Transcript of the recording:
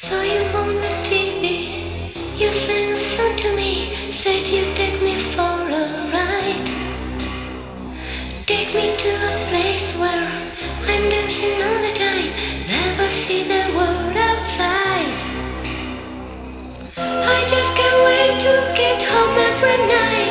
Saw you on the TV, you sang a song to me, said you'd take me for a ride. Take me to a place where I'm dancing all the time, never see the world outside. I just can't wait to get home every night.